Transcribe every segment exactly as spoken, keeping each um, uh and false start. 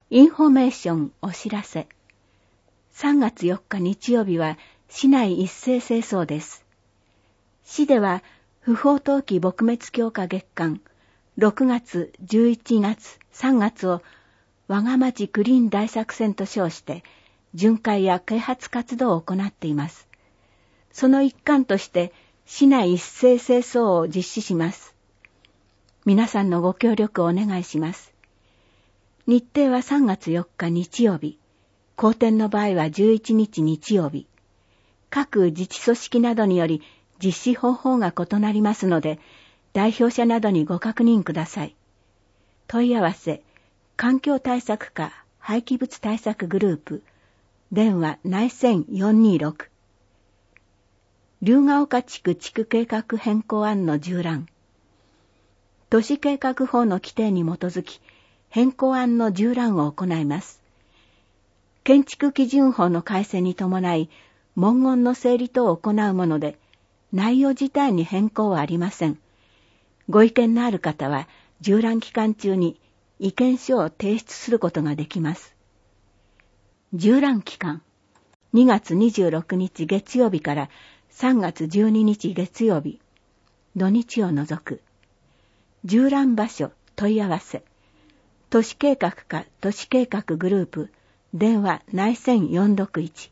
インフォメーションお知らせ。さんがつよっか日曜日は市内一斉清掃です。市では不法投棄撲滅強化月間ろくがつ、じゅういちがつ、さんがつを我が町クリーン大作戦と称して巡回や啓発活動を行っています。その一環として市内一斉清掃を実施します。皆さんのご協力をお願いします。日程はさんがつよっか日曜日、公展の場合はじゅういちにち日曜日。各自治組織などにより実施方法が異なりますので、代表者などにご確認ください。問い合わせ、環境対策課廃棄物対策グループ、電話内線よんにーろく。龍ヶ丘地区地区計画変更案の縦覧。都市計画法の規定に基づき、変更案の縦覧を行います。建築基準法の改正に伴い、文言の整理等を行うもので、内容自体に変更はありません。ご意見のある方は、縦覧期間中に意見書を提出することができます。縦覧期間、にがつにじゅうろくにち月曜日からさんがつじゅうににち月曜日、土日を除く。縦覧場所、問い合わせ。都市計画課都市計画グループ、電話内線よんろくいち。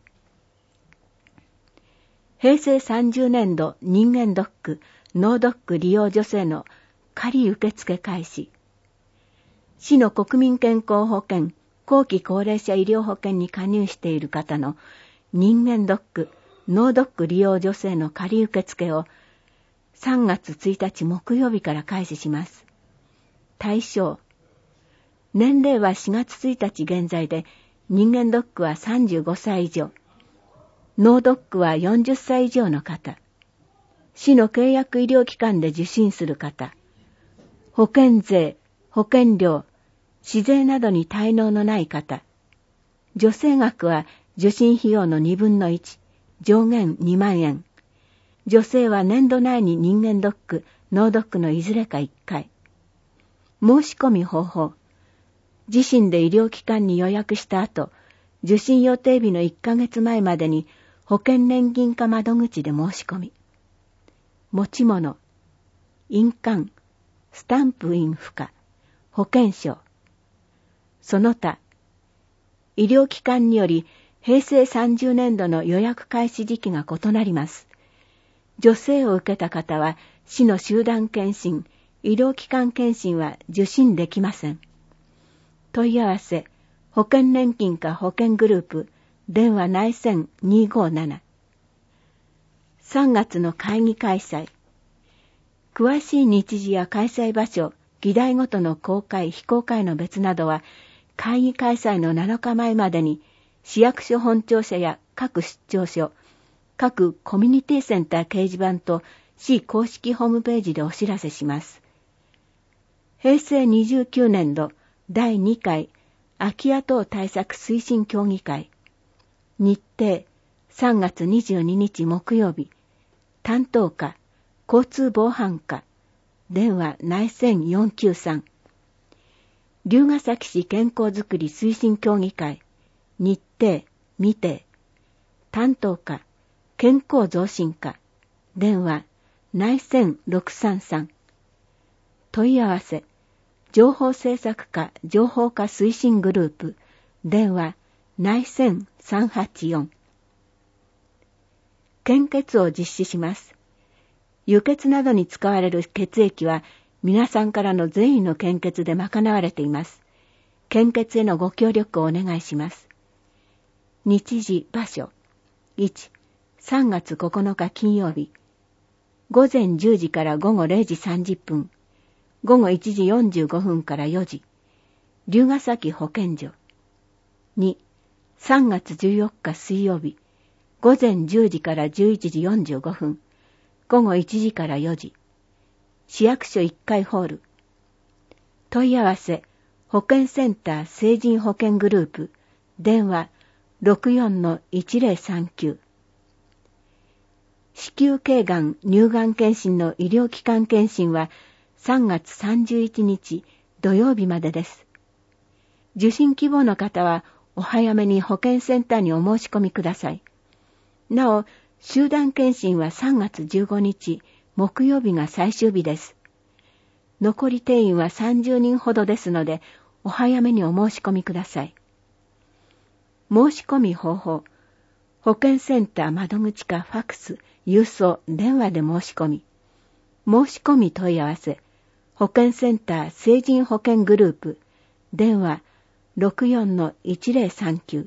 平成さんじゅうねんど人間ドック、脳ドック利用女性の仮受付開始。市の国民健康保険、後期高齢者医療保険に加入している方の人間ドック、脳ドック利用女性の仮受付をさんがつついたち木曜日から開始します。対象。年齢はしがつついたち現在で、人間ドックはさんじゅうごさい以上、脳ドックはよんじゅっさい以上の方、市の契約医療機関で受診する方、保険税、保険料、市税などに滞納のない方、助成額は受診費用のにぶんのいち、上限にまんえん、助成は年度内に人間ドック、脳ドックのいずれかいっかい。申し込み方法。自身で医療機関に予約した後、受診予定日のいっかげつまえまでに保険年金課窓口で申し込み。持ち物、印鑑、スタンプ印付加、保険証。その他、医療機関により平成さんじゅうねんどの予約開始時期が異なります。助成を受けた方は市の集団検診、医療機関検診は受診できません。問い合わせ、保険年金課保険グループ、電話内線にーごーなな。さんがつの会議開催。詳しい日時や開催場所、議題ごとの公開、非公開の別などは、会議開催のなのかまえまでに、市役所本庁舎や各出張所、各コミュニティセンター掲示板と市公式ホームページでお知らせします。平成にじゅうきゅうねんど、だいにかい空き家等対策推進協議会。日程さんがつにじゅうににち木曜日。担当課交通防犯課。電話内線よんきゅうさん。龍ヶ崎市健康づくり推進協議会。日程未定。担当課健康増進課。電話内線ろくさんさん。問い合わせ情報政策課情報化推進グループ、電話内線さんはちよん。献血を実施します。輸血などに使われる血液は皆さんからの善意の献血で賄われています。献血へのご協力をお願いします。日時、場所。いち、さんがつここのか金曜日。ごぜんじゅうじからごごれいじさんじゅっぷん。ごごいちじよんじゅうごふんからよじ。龍ヶ崎保健所。に、さんがつじゅうよっか水曜日。ごぜんじゅうじからじゅういちじよんじゅうごふん。ごごいちじからよじ。市役所いっかいホール。問い合わせ、保健センター成人保健グループ。電話 ろくよんのいちぜろさんきゅう。子宮頸がん乳がん検診の医療機関検診はさんがつさんじゅういちにち土曜日までです。 受診希望の方はお早めに保健センターにお申し込みください。なお、集団検診はさんがつじゅうごにち木曜日が最終日です。残り定員はさんじゅうにんほどですので、お早めにお申し込みください。申し込み方法。保健センター窓口かファクス、郵送、電話で申し込み。申し込み問い合わせ。保健センター成人保健グループ。電話 ろくよんのいちぜろさんきゅう。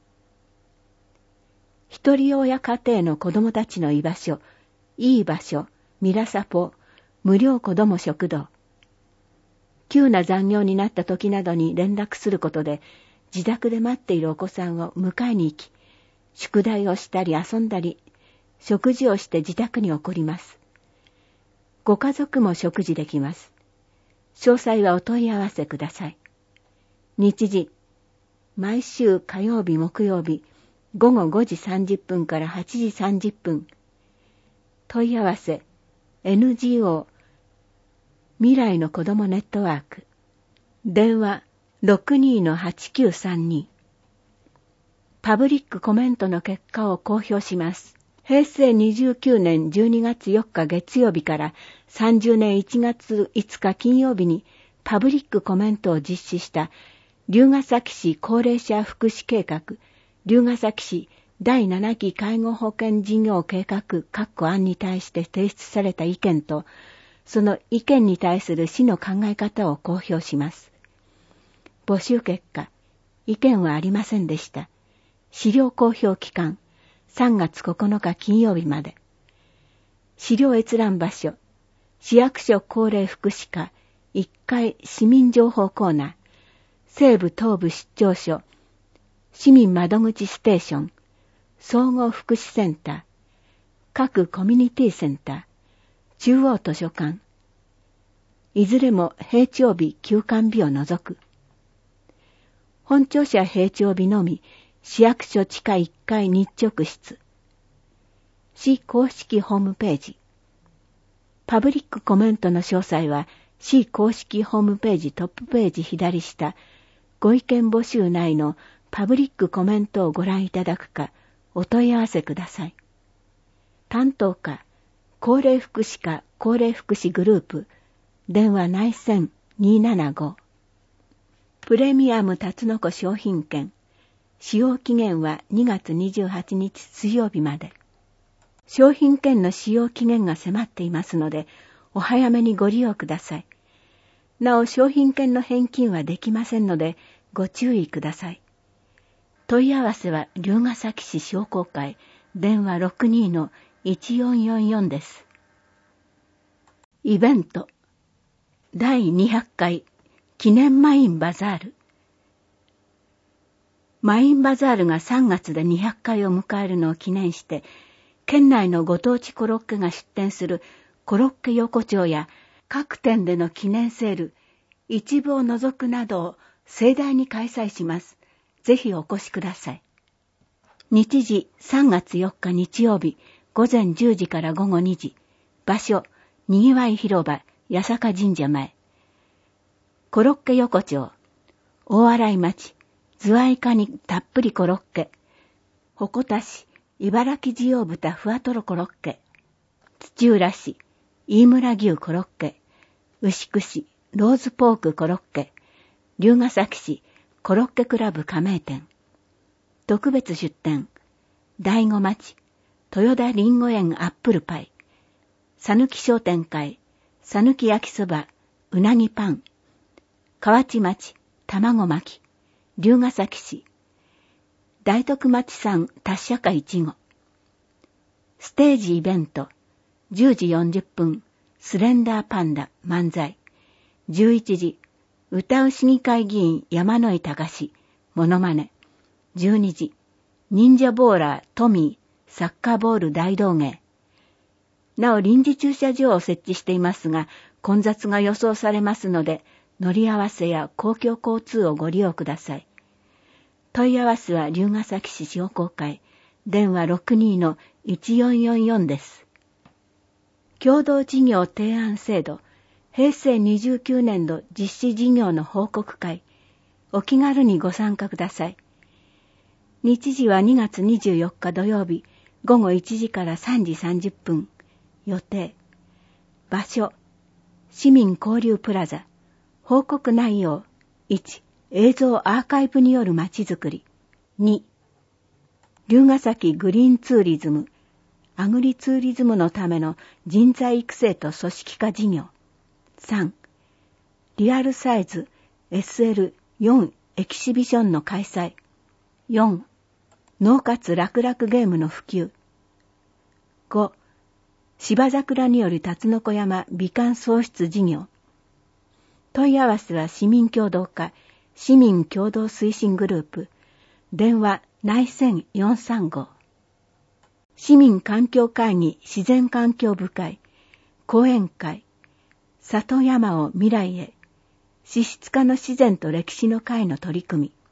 一人親家庭の子供たちの居場所、いい場所、ミラサポ、無料子供食堂。急な残業になった時などに連絡することで、自宅で待っているお子さんを迎えに行き、宿題をしたり遊んだり、食事をして自宅に送ります。ご家族も食事できます。詳細はお問い合わせください。日時、毎週火曜日木曜日、ごごごじさんじゅっぷんからはちじさんじゅっぷん。問い合わせ、エヌジーオー、未来の子どもネットワーク。電話、ろくにのはちきゅうさんに。パブリックコメントの結果を公表します。へいせいにじゅうきゅうねんじゅうにがつよっか月曜日からさんじゅうねんいちがついつか金曜日にパブリックコメントを実施した龍ケ崎市高齢者福祉計画、龍ケ崎市だいななき介護保険事業計画括弧案に対して提出された意見と、その意見に対する市の考え方を公表します。募集結果、意見はありませんでした。資料公表期間、さんがつここのか金曜日まで。資料閲覧場所、市役所高齢福祉課いっかい市民情報コーナー、西部東部出張所、市民窓口ステーション、総合福祉センター、各コミュニティセンター、中央図書館、いずれも閉庁日休館日を除く。本庁舎閉庁日のみ、市役所地下いっかい日直室。市公式ホームページ。パブリックコメントの詳細は、市公式ホームページトップページ左下、ご意見募集内のパブリックコメントをご覧いただくか、お問い合わせください。担当課、高齢福祉課高齢福祉グループ、電話内線にーななご。プレミアムタツノコ商品券、使用期限はにがつにじゅうはちにち水曜日まで。商品券の使用期限が迫っていますので、お早めにご利用ください。なお、商品券の返金はできませんので、ご注意ください。問い合わせは龍ケ崎市商工会、電話 ろくにのいちよんよんよん です。イベント、だいにひゃっかい記念マインバザール。マインバザールがさんがつでにひゃっかいを迎えるのを記念して、県内のご当地コロッケが出店するコロッケ横丁や各店での記念セール、一部を除くなどを盛大に開催します。ぜひお越しください。日時さんがつよっか日曜日、午前じゅうじから午後にじ。場所、にぎわい広場、八坂神社前。コロッケ横丁、大洗町、ズワイカニたっぷりコロッケ。鉾田市、茨城地養豚ふわとろコロッケ。土浦市、飯村牛コロッケ。牛久市、ローズポークコロッケ。龍ケ崎市、コロッケクラブ加盟店。特別出店、醍醐町、豊田りんご園アップルパイ。さぬき商店会、さぬき焼きそば、うなぎパン。河内町、卵巻き。龍ケ崎市、大徳町産達者会いちご。ステージイベント、じゅうじよんじゅっぷん、スレンダーパンダ漫才。じゅういちじ、歌う市議会議員山井隆、モノマネ。じゅうにじ、忍者ボーラートミー、サッカーボール大道芸。なお臨時駐車場を設置していますが、混雑が予想されますので、乗り合わせや公共交通をご利用ください。問い合わせは龍ケ崎市商工会、電話 ろくにのいちよんよんよん です。共同事業提案制度、へいせいにじゅうきゅうねんど実施事業の報告会、 お気軽にご参加ください。日時はにがつにじゅうよっか土曜日、ごごいちじからさんじさんじゅっぷん。予定。場所。市民交流プラザ。報告内容。いち. 映像アーカイブによるまちづくり。に. 龍ヶ崎グリーンツーリズム。アグリツーリズムのための人材育成と組織化事業。さん. リアルサイズ エスエルよん エキシビションの開催。よん. 脳活楽々ゲームの普及。ご. 芝桜による辰の子山美観創出事業。問い合わせは市民協同課、市民共同推進グループ、電話内線よんさんご。市民環境会議自然環境部会、講演会、里山を未来へ、地質化の自然と歴史の会の取り組み。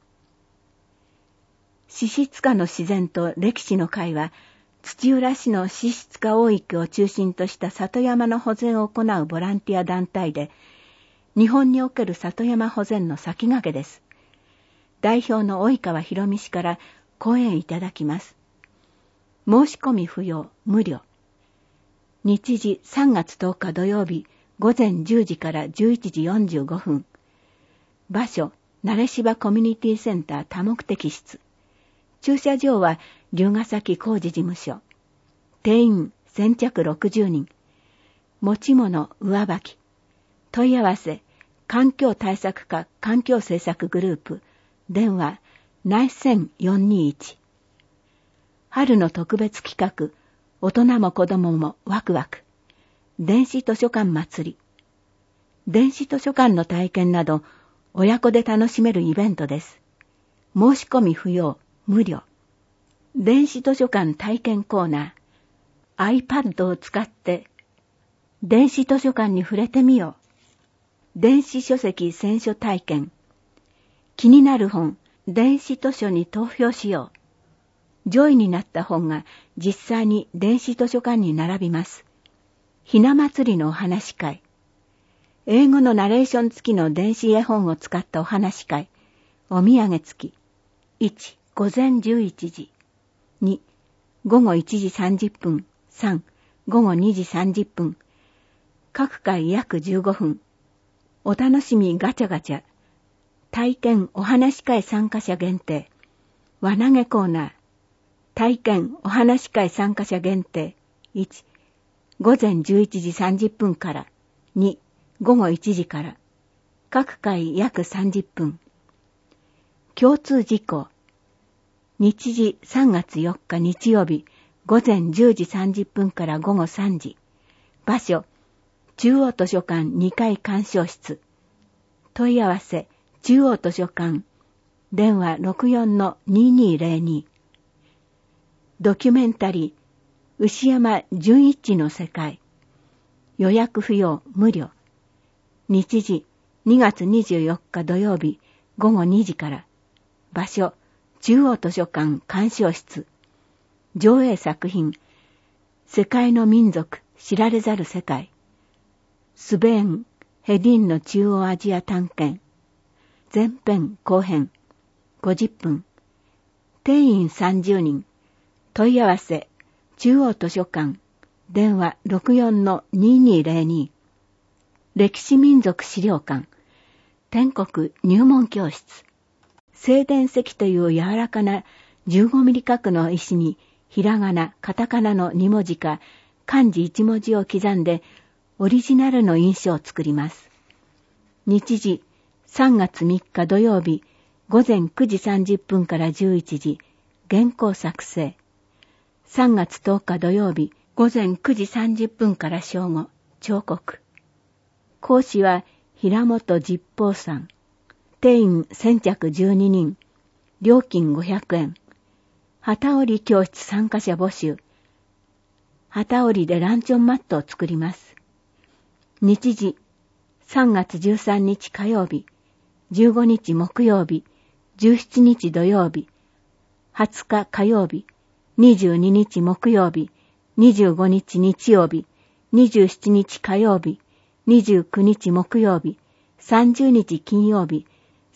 地質化の自然と歴史の会は、土浦市の地質化大域を中心とした里山の保全を行うボランティア団体で、日本における里山保全の先駆けです。代表の及川博美氏から講演いただきます。申し込み不要、無料。日時さんがつとおか土曜日、ごぜんじゅうじからじゅういちじよんじゅうごふん。場所、慣芝コミュニティセンター多目的室。駐車場は龍ヶ崎工事事務所。定員先着ろくじゅうにん。持ち物上履き。問い合わせ、環境対策課環境政策グループ。電話、内線よんにいち。春の特別企画、大人も子供もワクワク。電子図書館祭り。電子図書館の体験など、親子で楽しめるイベントです。申し込み不要、無料。電子図書館体験コーナー。iPad を使って、電子図書館に触れてみよう。電子書籍選書体験。気になる本、電子図書に投票しよう。上位になった本が実際に電子図書館に並びます。ひな祭りのお話会。英語のナレーション付きの電子絵本を使ったお話会。お土産付き。いち. 午前じゅういちじ。に. 午後いちじさんじゅっぷん。さん. 午後にじさんじゅっぷん。各回約じゅうごふん。お楽しみガチャガチャ。体験お話会参加者限定。輪投げコーナー。体験お話会参加者限定。いち. 午前じゅういちじさんじゅっぷんから。に. 午後いちじから。各回約さんじゅっぷん。共通事項。日時さんがつよっか日曜日、午前じゅうじさんじゅっぷんから午後さんじ。場所、中央図書館にかい鑑賞室。問い合わせ、中央図書館。電話 ろくよんのににぜろに。ドキュメンタリー、牛山純一の世界。予約不要、無料。日時、にがつにじゅうよっか土曜日、ごごにじから。場所、中央図書館鑑賞室。上映作品、世界の民族知られざる世界。スベーン・ヘディンの中央アジア探検。前編後編、ごじゅっぷん。定員さんじゅうにん。問い合わせ、中央図書館。電話 ろくよんのににぜろに。歴史民族資料館。天国入門教室。静電石という柔らかなじゅうごミリ角の石にひらがな、カタカナのにもじか漢字いちもじを刻んでオリジナルの印象を作ります。日時さんがつみっか土曜日午前くじさんじゅっぷんからじゅういちじ原稿作成。さんがつとおか土曜日午前くじさんじゅっぷんから正午彫刻。講師は平本実宝さん。定員先着じゅうににん。料金ごひゃくえん。機織り教室参加者募集。機織りでランチョンマットを作ります。日時さんがつじゅうさんにち火曜日、じゅうごにち木曜日、じゅうしちにち土曜日、はつか火曜日、にじゅうににち木曜日、にじゅうごにち日曜日、にじゅうしちにち火曜日、にじゅうくにち木曜日、さんじゅうにち金曜日、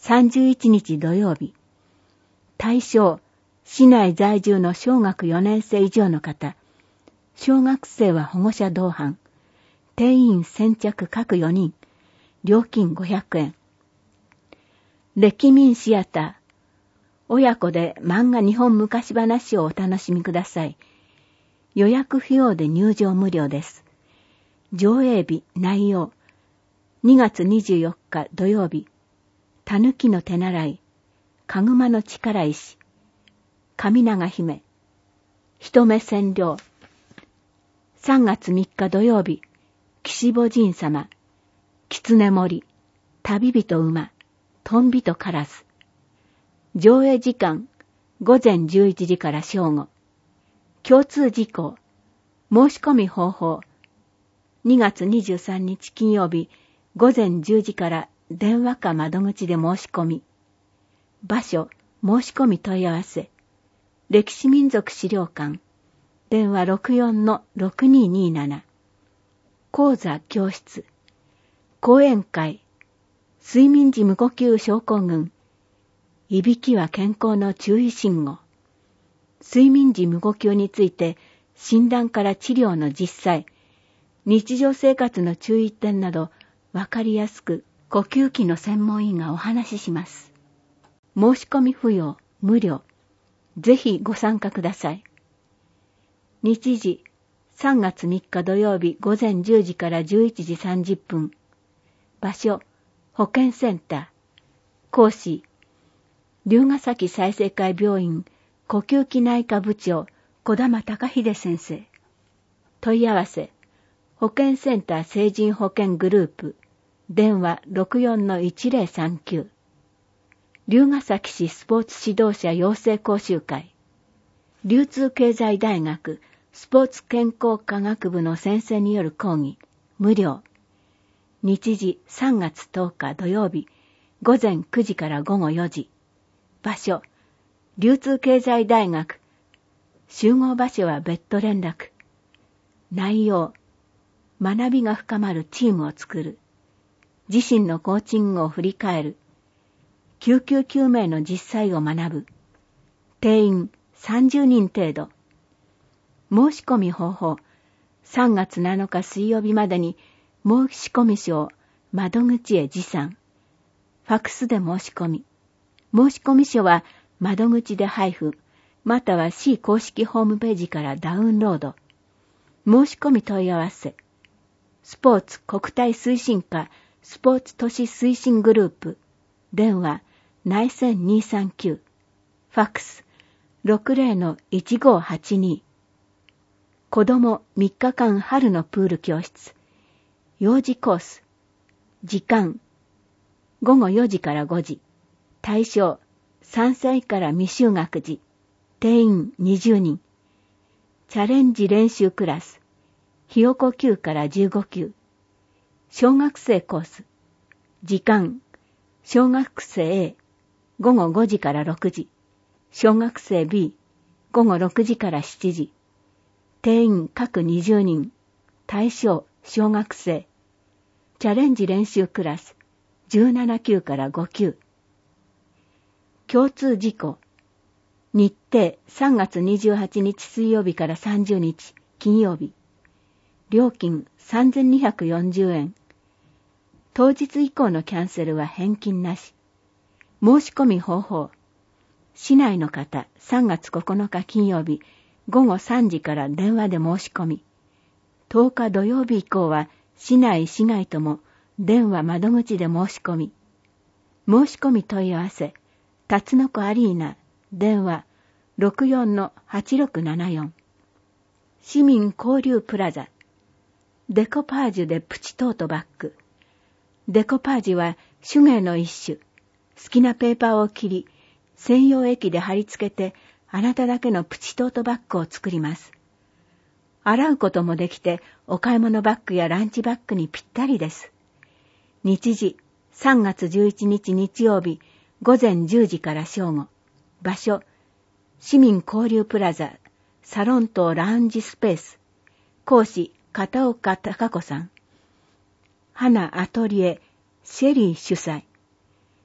さんじゅういちにち土曜日。対象、市内在住の小学よねん生以上の方。小学生は保護者同伴。定員先着各よにん。料金ごひゃくえん。歴民シアター。親子で漫画日本昔話をお楽しみください。予約不要で入場無料です。上映日、内容。にがつにじゅうよっか土曜日。たぬきの手習い。かぐまの力石。神長姫。一目占領。さんがつみっか土曜日。岸母神様。狐森。旅人馬。とんびとカラス。上映時間、ごぜんじゅういちじから正午。共通事項、申し込み方法。にがつにじゅうさんにち金曜日、ごぜんじゅうじから電話か窓口で申し込み。場所、申し込み問い合わせ。歴史民族資料館。電話 ろくよんのろくにーにーなな。講座教室。講演会。睡眠時無呼吸症候群。いびきは健康の注意信号。睡眠時無呼吸について診断から治療の実際、日常生活の注意点などわかりやすく呼吸器の専門医がお話しします。申し込み不要、無料。ぜひご参加ください。日時、さんがつみっか土曜日ごぜんじゅうじからじゅういちじさんじゅっぷん。場所、保健センター。講師、龍ヶ崎済生会病院呼吸器内科部長児玉隆秀先生。問い合わせ、保健センター成人保健グループ、電話 ろくよんのいちぜろさんきゅう。龍ヶ崎市スポーツ指導者養成講習会。流通経済大学スポーツ健康科学部の先生による講義、無料。日時さんがつとおか土曜日、ごぜんくじからごごよじ。場所、流通経済大学。集合場所は別途連絡。内容、学びが深まるチームを作る。自身のコーチングを振り返る。救急救命の実際を学ぶ。定員さんじゅうにん程度。申し込み方法、さんがつなのか水曜日までに申し込み書を窓口へ持参。ファックスで申し込み。申し込み書は窓口で配布、または市公式ホームページからダウンロード。申し込み問い合わせ。スポーツ国体推進課スポーツ都市推進グループ。電話内線にさんきゅう。ファックス ろくぜろのいちごはちに。子供みっかかん春のプール教室。幼児コース。時間ごごよじからごじ。対象、さんさいから未就学児。定員にじゅうにん。チャレンジ練習クラス。ひよこきゅうからじゅうごきゅう。小学生コース。時間、小学生 A、ごごごじからろくじ。小学生 B、ごごろくじからしちじ。定員各にじゅうにん。対象、小学生。チャレンジ練習クラス。じゅうななきゅうからごきゅう。共通事項。日程さんがつにじゅうはちにち水曜日からさんじゅうにち金曜日。料金さんぜんにひゃくよんじゅうえん。当日以降のキャンセルは返金なし。申し込み方法。市内の方さんがつここのか金曜日ごごさんじから電話で申し込み。とおか土曜日以降は市内市外とも電話窓口で申し込み。申し込み問い合わせ。たつのこアリーナ、電話 ろくよんのはちろくななよん。市民交流プラザ。デコパージュでプチトートバッグ。デコパージュは手芸の一種。好きなペーパーを切り、専用液で貼り付けて、あなただけのプチトートバッグを作ります。洗うこともできて、お買い物バッグやランチバッグにぴったりです。日時、さんがつじゅういちにち日曜日、ごぜんじゅうじから正午。場所、市民交流プラザ、サロンとラウンジスペース。講師、片岡貴子さん。花アトリエ、シェリー主催。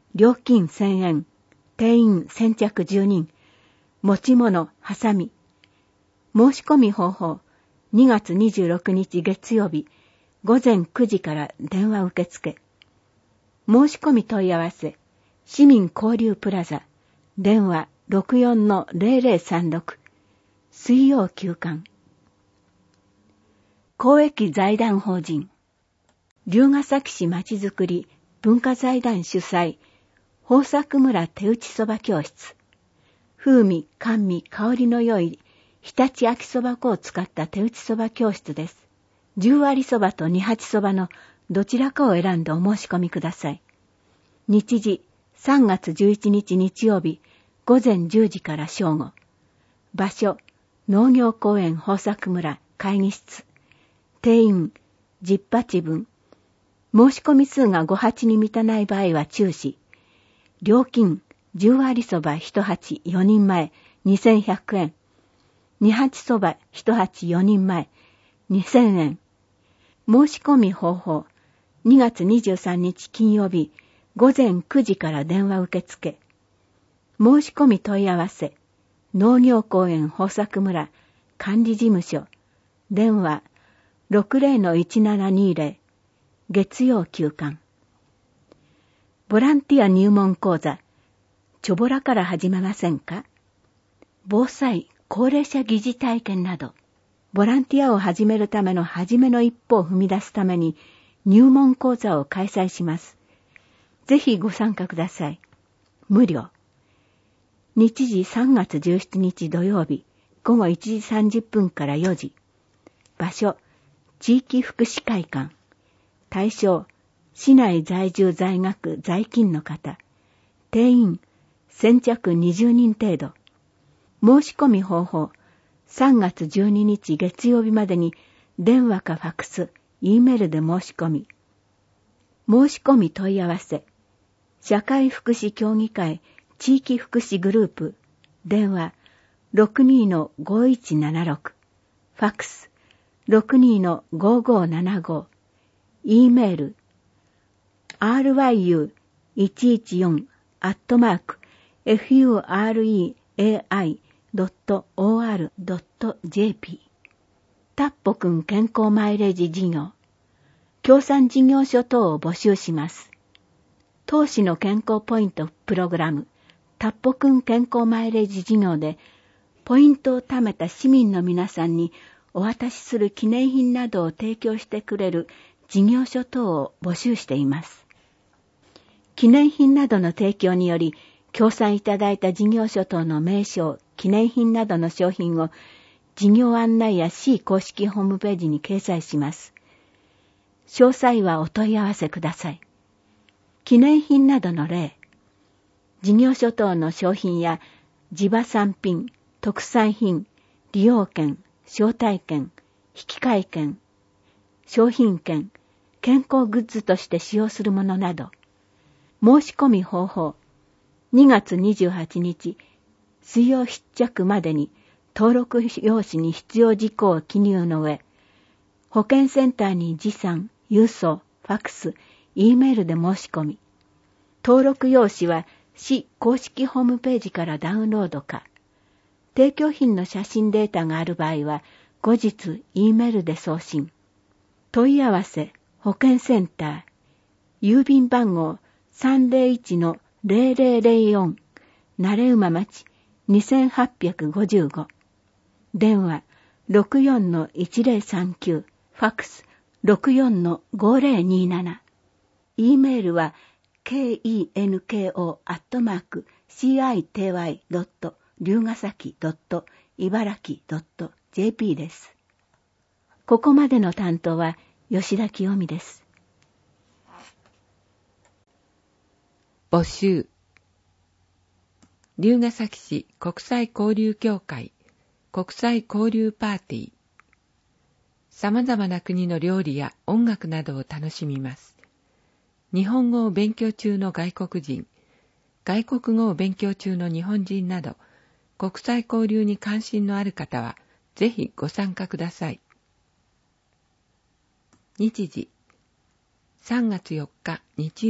料金せんえん、定員先着じゅうにん、持ち物、はさみ。申し込み方法、にがつにじゅうろくにち月曜日、ごぜんくじから電話受付。申し込み問い合わせ、市民交流プラザ、電話 ろくよんのゼロゼロさんろく、水曜休館。公益財団法人、龍ケ崎市まちづくり文化財団主催、豊作村手打ちそば教室。風味、甘味、香りの良い常陸秋そば粉を使った手打ちそば教室です。十割そばと二八そばのどちらかを選んでお申し込みください。日時、さんがつじゅういちにち日曜日、ごぜんじゅうじから正午。場所、農業公園豊作村会議室。定員、じゅっぱちぶん。申し込み数がごはちに満たない場合は中止。料金、十割そば一鉢よにんまえにせんひゃくえん。二八そば一鉢よにんまえにせんえん。申し込み方法、にがつにじゅうさんにち金曜日、ごぜんくじから電話受付。申し込み問い合わせ、農業公園豊作村管理事務所、電話 ろくゼロのいちななにゼロ、月曜休館。ボランティア入門講座、ちょぼらから始めませんか？防災、高齢者疑似体験など、ボランティアを始めるための初めの一歩を踏み出すために入門講座を開催します。ぜひご参加ください。無料。日時さんがつじゅうしちにち土曜日、ごごいちじさんじゅっぷんからよじ。場所、地域福祉会館。対象、市内在住在学在勤の方。定員、先着にじゅうにん程度。申し込み方法、さんがつじゅうににち月曜日までに電話かファクス、Eメールで申し込み。申し込み問い合わせ、社会福祉協議会地域福祉グループ、電話 ろくにのごいちななろく、ファクス ろくにのごごななご、Eメール アールワイユーいちいちよん アットマーク フューアールイーエーアイドットオーアールドットジェーピー タッポくん健康マイレージ事業、協賛事業所等を募集します。当市の健康ポイントプログラム、タッポくん健康マイレージ事業で、ポイントを貯めた市民の皆さんにお渡しする記念品などを提供してくれる事業所等を募集しています。記念品などの提供により、協賛いただいた事業所等の名称、記念品などの商品を事業案内や市公式ホームページに掲載します。詳細はお問い合わせください。記念品などの例、事業所等の商品や地場産品、特産品、利用券、招待券、引換券、商品券、健康グッズとして使用するものなど、申し込み方法、にがつにじゅうはちにち水曜必着までに登録用紙に必要事項を記入の上、保健センターに持参、郵送、ファクス、Eメールで申し込み、登録用紙は市公式ホームページからダウンロードか、提供品の写真データがある場合は後日 Eメールで送信。問い合わせ、保健センター、郵便番号 さんぜろいちのゼロゼロゼロよん、成馬町にせんはっぴゃくごじゅうご、電話 ろくよんのいちゼロさんきゅう、ファクス ろくよんのごゼロになな、Eメールは ケンコ アットマーク シーアイティーワイ ドット 龍ケ崎 ドット 茨城 ドット ジェーピー です。ここまでの担当は吉田清美です。 募集。龍ケ崎市国際交流協会国際交流パーティー。様々な国の料理や音楽などを楽しみます。日本語を勉強中の外国人、外国語を勉強中の日本人など、国際交流に関心のある方は、ぜひご参加ください。日時、さんがつよっか日曜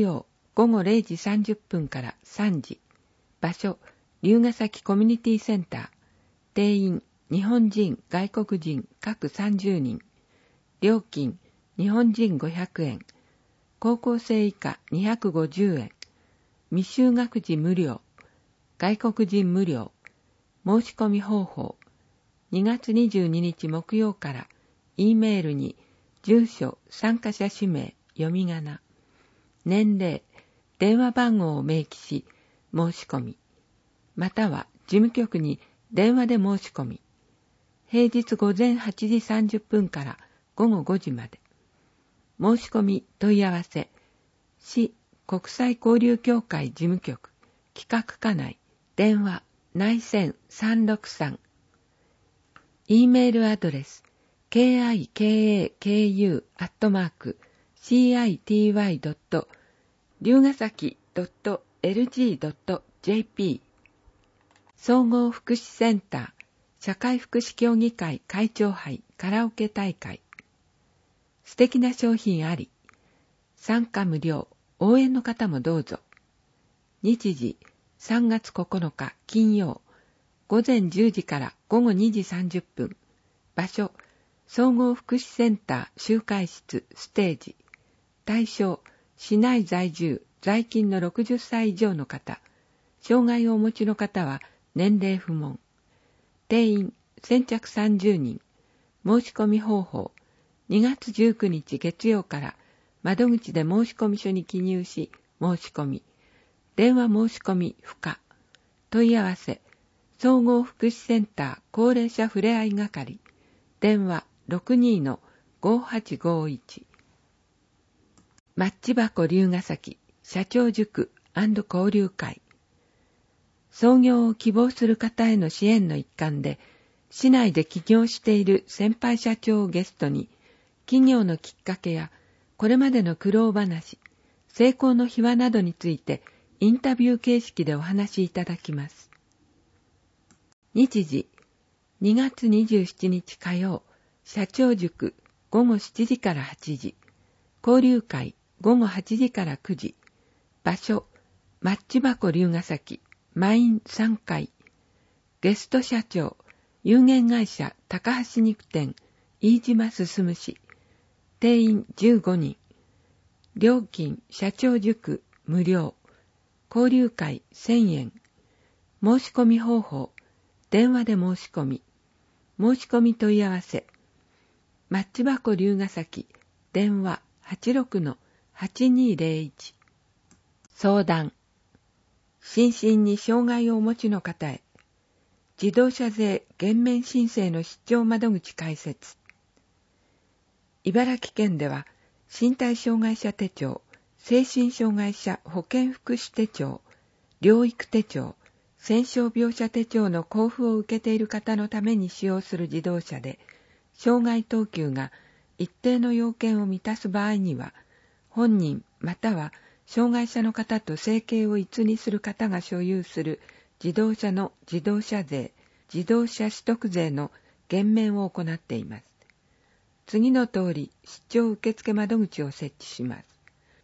ごごれいじさんじゅっぷんからさんじ。場所、龍ヶ崎コミュニティセンター。定員、日本人、外国人各さんじゅうにん。料金、日本人ごひゃくえん。高校生以下にひゃくごじゅうえん。未就学児無料。外国人無料。申し込み方法。にがつにじゅうににち木曜から、E メールに、住所、参加者氏名、読み仮名、年齢、電話番号を明記し、申し込み。または、事務局に電話で申し込み。平日午前はちじさんじゅっぷんからごごごじまで。申し込み問い合わせ、市国際交流協会事務局、企画課内、電話、内線さんろくさん。E メールアドレス、キカク アットマーク シーアイティーワイ ドット 龍ヶ崎 ドット エルジー ドット ジェーピー 総合福祉センター社会福祉協議会会長杯カラオケ大会。素敵な商品あり。参加無料。応援の方もどうぞ。日時さんがつここのか金曜。午前じゅうじからごごにじさんじゅっぷん。場所、総合福祉センター集会室ステージ。対象、市内在住、在勤のろくじゅっさい以上の方。障害をお持ちの方は年齢不問。定員、先着さんじゅうにん。申し込み方法、にがつじゅうくにち月曜から窓口で申し込み書に記入し、申し込み。電話申し込み不可。問い合わせ、総合福祉センター高齢者ふれあい係。電話 ろくにー ごはちごいち。マッチ箱龍ヶ崎社長塾&交流会。創業を希望する方への支援の一環で、市内で起業している先輩社長をゲストに、企業のきっかけや、これまでの苦労話、成功の秘話などについて、インタビュー形式でお話しいただきます。日時、にがつにじゅうしちにち火曜、社長塾ごごしちじからはちじ、交流会ごごはちじからくじ、場所、マッチ箱龍ヶ崎、満員さんかい、ゲスト社長、有限会社高橋肉店、飯島進氏、定員じゅうごにん、料金社長塾無料、交流会せんえん、申し込み方法、電話で申し込み、申し込み問い合わせ、マッチ箱龍ヶ崎、電話 はちろくのはちにーぜろいち。相談、心身に障害をお持ちの方へ、自動車税減免申請の出張窓口開設。茨城県では、身体障害者手帳、精神障害者保健福祉手帳、療育手帳、戦傷病者手帳の交付を受けている方のために使用する自動車で、障害等級が一定の要件を満たす場合には、本人または障害者の方と生計を一にする方が所有する自動車の自動車税、自動車取得税の減免を行っています。次の通り出張受付窓口を設置します。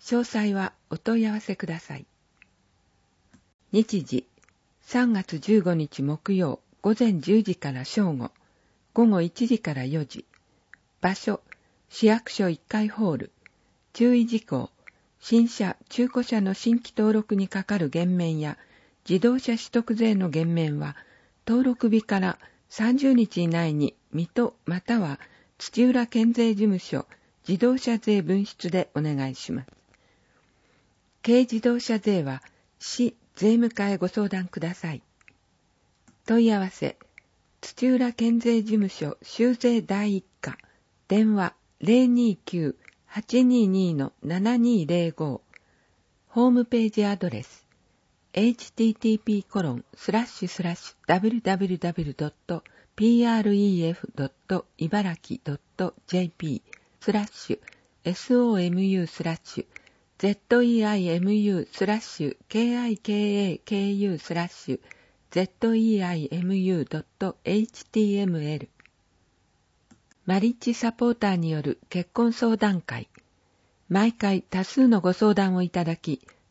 詳細はお問い合わせください。日時、さんがつじゅうごにち木曜午前じゅうじから正午、ごごいちじからよじ。場所、市役所いっかいホール。注意事項、新車・中古車の新規登録にかかる減免や自動車取得税の減免は、登録日からさんじゅうにち以内に水戸または土浦県税事務所自動車税分室でお願いします。軽自動車税は市税務課へご相談ください。問い合わせ、土浦県税事務所修税第一課、電話 ゼロにきゅう はちにーにー のななにーぜろご、ホームページアドレス エイチティーティーピーコロンスラッシュスラッシュダブリューダブリューダブリュードットピーアールイーエフドットいばらきドットジェーピー スラッシュ エスオーエムユー スラッシュ ゼットイーアイエムユー スラッシュ ケーアイケーエーケーユー スラッシュ ゼットイーアイエムユー ドットエイチティーエムエル マリッジサポーターによる結婚相談会。毎回多数のご相談をいただき、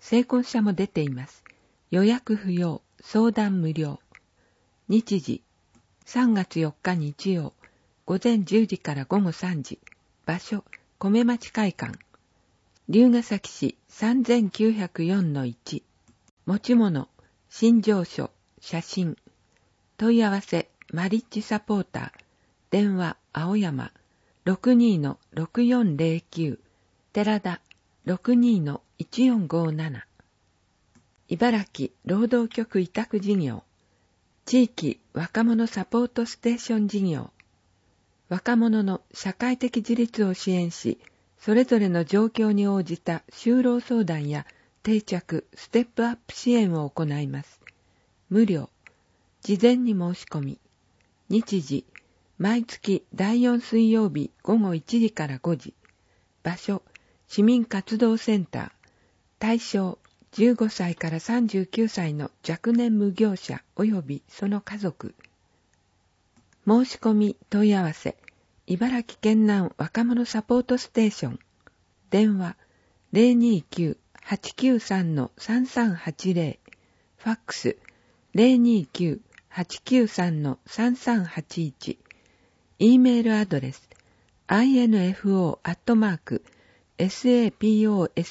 成婚者も出ています。予約不要、相談無料。日時、さんがつよっか日曜、午前じゅうじから午後さんじ。場所、米町会館。龍ケ崎市 さんぜんきゅうひゃくよんのいち。持ち物、身上書、写真。問い合わせ、マリッジサポーター。電話、青山。ろくにのろくよんぜろきゅう。寺田、ろくにのいちよんごなな。茨城労働局委託事業。地域若者サポートステーション事業。若者の社会的自立を支援し、それぞれの状況に応じた就労相談や定着、ステップアップ支援を行います。無料。事前に申し込み。日時、毎月だいよん水曜日午後いちじからごじ。場所、市民活動センター。対象、じゅうごさいからさんじゅうきゅうさいの若年無業者及びその家族。申し込み問い合わせ、茨城県南若者サポートステーション。電話 ゼロにきゅう はちきゅうさん さんさんはちゼロ。ファックス ゼロにきゅう はちきゅうさん さんさんはちいち。E メールアドレス アイエヌエフオー アットマーク サポート テ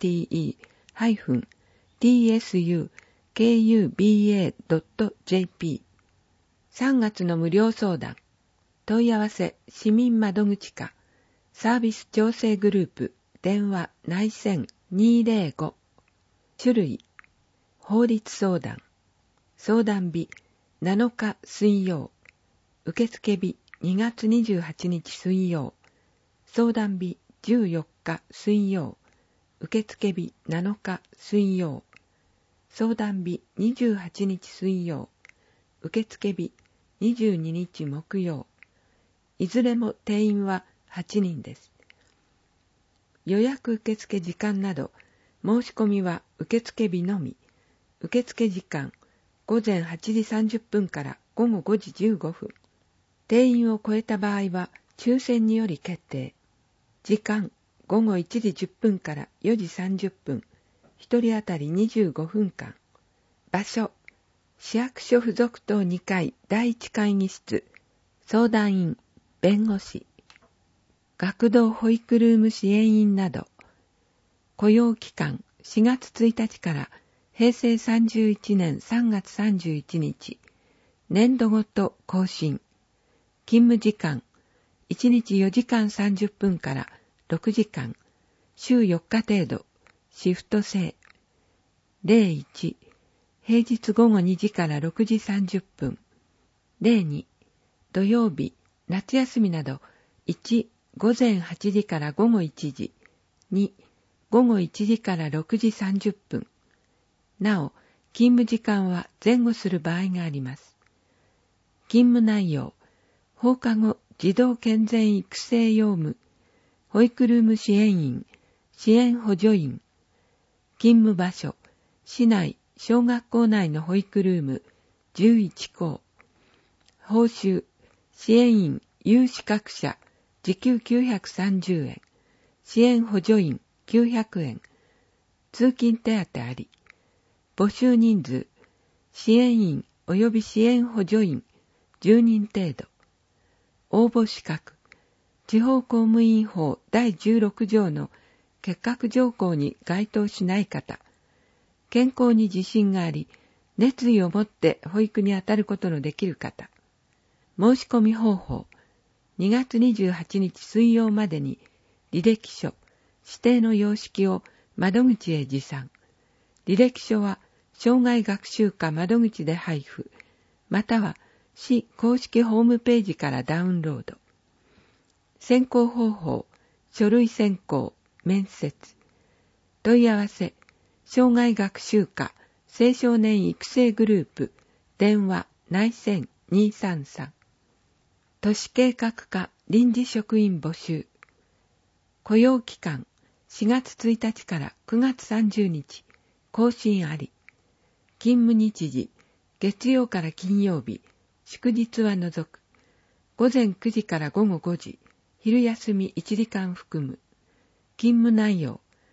ィーエスユーケーユービーエー ドット ジェーピー。さんがつの無料相談。問い合わせ、市民窓口課、サービス調整グループ、電話、内線にーぜろご。種類、法律相談。相談日、なのか水曜。受付日、にがつにじゅうはちにち水曜。相談日、じゅうよっか水曜。受付日、なのか水曜。相談日、にじゅうはちにち水曜。受付日、にじゅうににち木曜。いずれも定員ははちにんです。予約受付時間など、申し込みは受付日のみ。受付時間、ごぜんはちじさんじゅっぷんからごごごじじゅうごふん。定員を超えた場合は抽選により決定。時間、ごごいちじじゅっぷんからよじさんじゅっぷん。ひとり当たりにじゅうごふんかん。場所、市役所附属棟にかいだいいち会議室。相談員、弁護士。学童保育ルーム支援員など。雇用期間しがつついたちからへいせいさんじゅういちねんさんがつさんじゅういちにち。年度ごと更新。勤務時間いちにちよじかんさんじゅっぷんからろくじかん。週よっか程度。シフト制。ゼロいち平日ごごにじからろくじさんじゅっぷん。ゼロに土曜日、夏休みなど、いちごぜんはちじからごごいちじ。にごごいちじからろくじさんじゅっぷん。なお、勤務時間は前後する場合があります。勤務内容、放課後児童健全育成用務、保育ルーム支援員、支援補助員。勤務場所、市内、小学校内の保育ルームじゅういちこう。報酬、支援員、有資格者、時給きゅうひゃくさんじゅうえん。支援補助員、きゅうひゃくえん。通勤手当あり。募集人数、支援員及び支援補助員、じゅうにん程度。応募資格、地方公務員法だいじゅうろくじょうの結核条項に該当しない方。健康に自信があり、熱意を持って保育に当たることのできる方。申し込み方法。にがつにじゅうはちにち水曜までに履歴書、指定の様式を窓口へ持参。履歴書は障害学習課窓口で配布、または市公式ホームページからダウンロード。選考方法、書類選考、面接。問い合わせ、障害学習課青少年育成グループ、電話、内線にさんさん。都市計画課臨時職員募集。雇用期間しがつついたちからくがつさんじゅうにち、更新あり。勤務日時、月曜から金曜日、祝日は除く。ごぜんくじからごごごじ、昼休みいちじかん含む。勤務内容、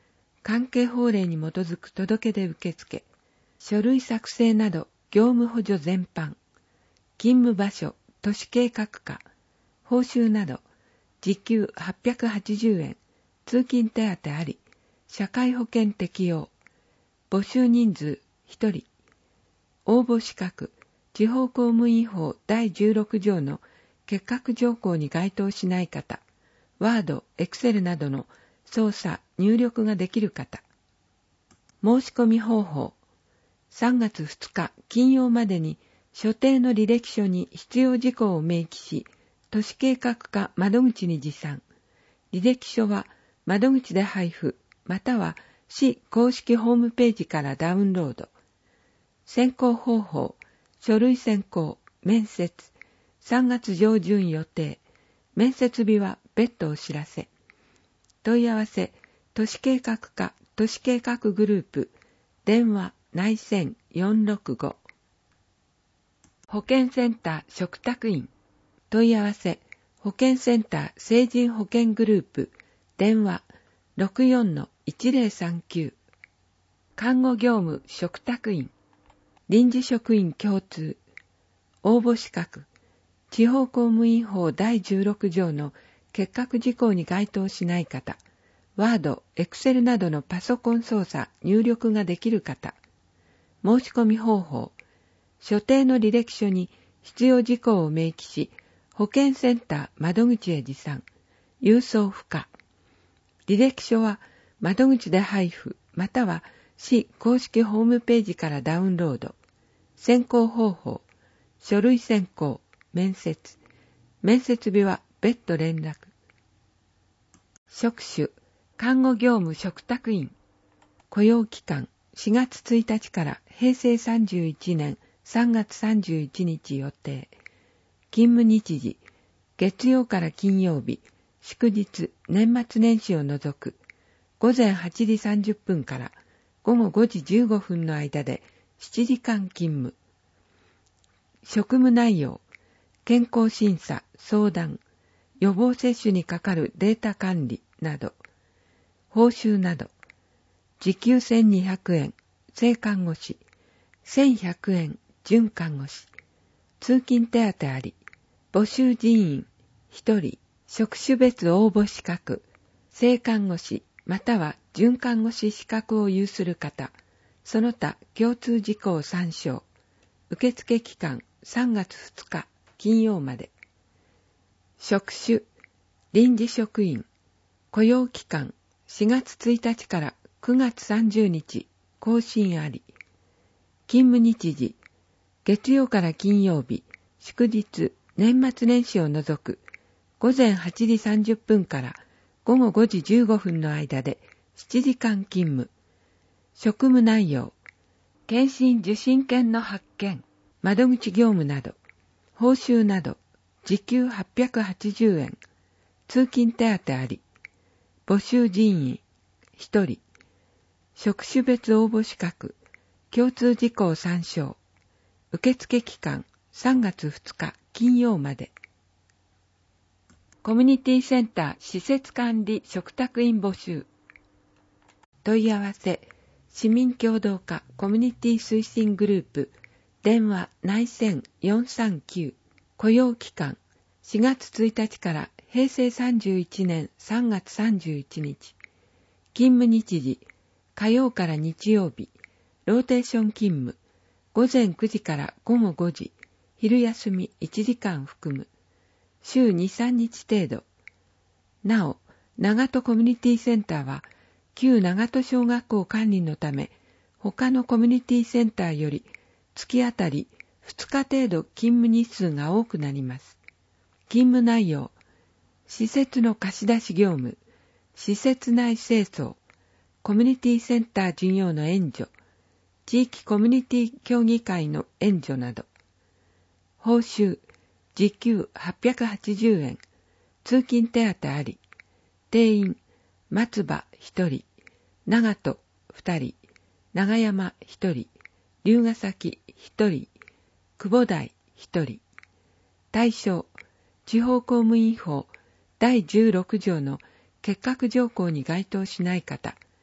関係法令に基づく届け出受付、書類作成など業務補助全般、勤務場所、都市計画課、報酬など、時給はっぴゃくはちじゅうえん、通勤手当あり、社会保険適用、募集人数ひとり、応募資格、地方公務員法だいじゅうろく条の結核条項に該当しない方、ワード、エクセルなどの操作、入力ができる方。申し込み方法。さんがつふつか金曜までに所定の履歴書に必要事項を明記し、都市計画課窓口に持参。履歴書は窓口で配布、または市公式ホームページからダウンロード。選考方法、書類選考、面接、さんがつ上旬予定。面接日は別途お知らせ。問い合わせ、都市計画課、都市計画グループ、電話、内線よんろくご。保健センター嘱託員。問い合わせ、保健センター成人保健グループ、電話 ろくよんのいちぜろさんきゅう。看護業務嘱託員。臨時職員共通。応募資格。地方公務員法だいじゅうろく条の結核事項に該当しない方。ワード、エクセルなどのパソコン操作、入力ができる方。申し込み方法。所定の履歴書に必要事項を明記し、保健センター窓口へ持参。郵送不可。履歴書は窓口で配布、または市公式ホームページからダウンロード。選考方法。書類選考、面接。面接日は別途連絡。職種。看護業務嘱託員。雇用期間しがつついたちからへいせいさんじゅういちねんさんがつさんじゅういちにち予定。勤務日時、月曜から金曜日、祝日、年末年始を除く、ごぜんはちじさんじゅっぷんからごごごじじゅうごふんの間でしちじかん勤務。職務内容、健康審査、相談、予防接種にかかるデータ管理など、報酬など、時給せんにひゃくえん、正看護師、せんひゃくえん、準看護師、通勤手当あり、募集人員、ひとり、職種別応募資格、正看護師、または準看護師資格を有する方、その他共通事項参照。受付期間さんがつふつか金曜まで。職種、臨時職員、雇用期間しがつついたちからくがつさんじゅうにち、更新あり。勤務日時、月曜から金曜日、祝日、年末年始を除く、ごぜんはちじさんじゅっぷんからごごごじじゅうごふんの間でしちじかん勤務。職務内容、検診受診券の発券、窓口業務など、報酬など、時給はっぴゃくはちじゅうえん、通勤手当あり。募集人員、ひとり。職種別応募資格、共通事項参照。受付期間さんがつふつか金曜まで。コミュニティセンター施設管理嘱託員募集。問い合わせ、市民協働課コミュニティ推進グループ、電話内線よんさんきゅう。雇用期間しがつついたちからへいせいさんじゅういちねんさんがつさんじゅういちにち。勤務日時、火曜から日曜日、ローテーション勤務、ごぜんくじからごごごじ、昼休みいちじかん含む、週に、さんにち程度。なお、長門コミュニティセンターは、旧長門小学校管理のため、他のコミュニティセンターより月あたりふつか程度勤務日数が多くなります。勤務内容、施設の貸し出し業務、施設内清掃、コミュニティセンター事業の援助、地域コミュニティ協議会の援助など。報酬、時給はっぴゃくはちじゅうえん、通勤手当あり。定員、松葉ひとり、長門ふたり、長山ひとり、龍ヶ崎ひとり、久保台ひとり。対象、地方公務員法だいじゅうろく条の結核条項に該当しない方、